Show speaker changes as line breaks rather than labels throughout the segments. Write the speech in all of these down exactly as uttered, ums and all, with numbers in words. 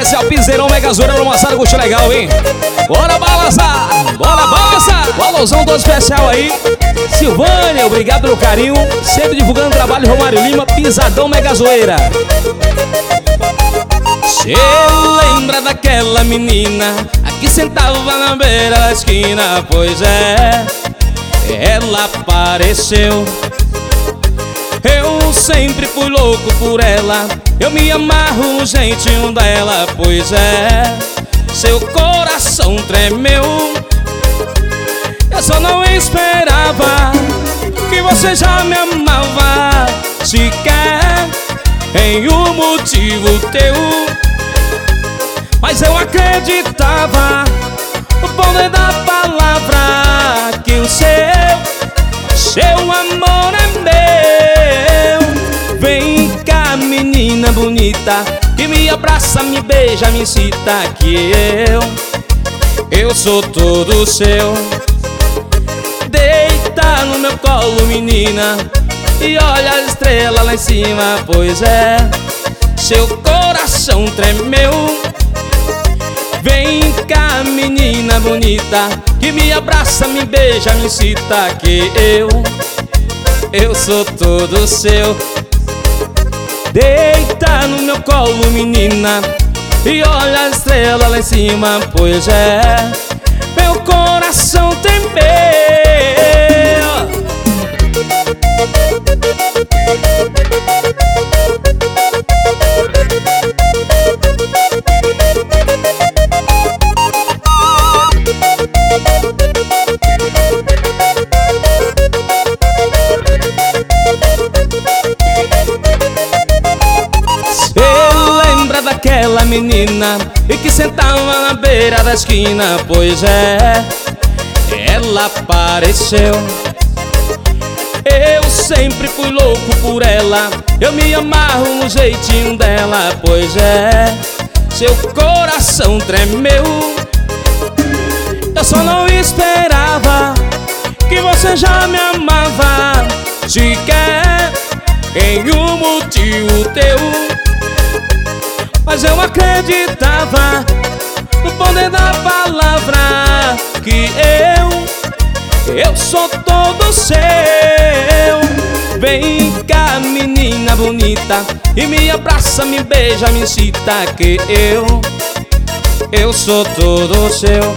especial Piseirão Mega Zoeira no Moçada, curtiu legal, hein? Bora balançar, bora balançar. O alusão todo especial aí. Silvânia, obrigado pelo carinho. Sempre divulgando o trabalho. Romário Lima, Pisadão Mega Zoeira. Cê lembra daquela menina que sentava na beira da esquina? Pois é, ela apareceu. Eu sempre fui louco por ela, eu me amarro no jeitinho dela. Pois é, seu coração tremeu. Eu só não esperava que você já me amava sequer em um motivo teu. Mas eu acreditava no poder da palavra, que o seu, seu amor é meu. Vem cá, menina bonita, que me abraça, me beija, me cita, que eu, eu sou todo seu. Deita no meu colo, menina, e olha a estrela lá em cima. Pois é, seu coração tremeu. Vem cá, menina bonita, que me abraça, me beija, me cita, que eu, eu sou todo seu. Deita no meu colo, menina, e olha a estrela lá em cima. Pois é, meu coração tremeu. Daquela menina e que sentava na beira da esquina? Pois é, ela apareceu. Eu sempre fui louco por ela, eu me amarro no jeitinho dela. Pois é, seu coração tremeu. Eu só não esperava que você já me amava sequer em um motivo teu. Mas eu acreditava no poder da palavra, que eu, eu sou todo seu. Vem cá, menina bonita, e me abraça, me beija, me cita, que eu, eu sou todo seu.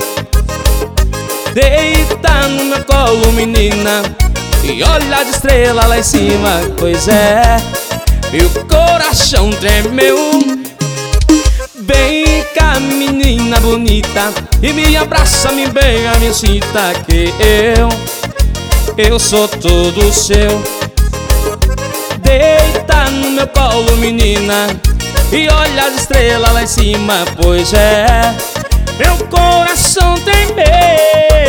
Deita no meu colo, menina, e olha de estrela lá em cima. Pois é, meu coração tremeu. Vem cá, menina bonita, e me abraça, me beija, me cita, que eu, eu sou todo seu. Deita no meu colo, menina, e olha as estrelas lá em cima. Pois é, meu coração tremeu.